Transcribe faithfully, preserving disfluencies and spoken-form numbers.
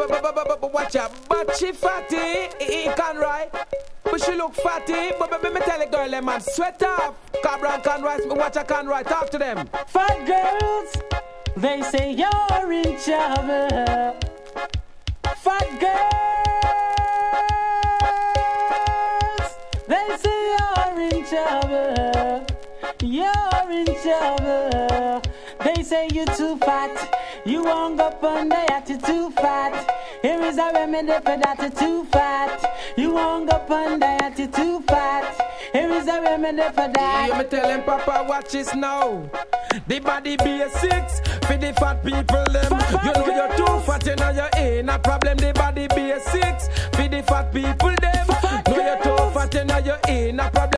Watch out, but she fatty, he can right. But she look fatty, but baby, me tell the girl, them man, sweat off. Cabra can rise, me watch her can right, talk to them. Fat girls, they say you're in trouble. Fat girls, they say you're in trouble. You're in trouble. They say you're too fat. You won't go on diet, you're too fat. Here is a remedy for that, you're too fat. You won't go on diet, you're too fat. Here is a remedy for that. You me tell him, Papa, watch this now. The body basics for the fat people them. Fat You know girls. you're too fat, you know you ain't a problem. The body basics for the fat people them. Fat know you're too girls. fat, you know you ain't a problem.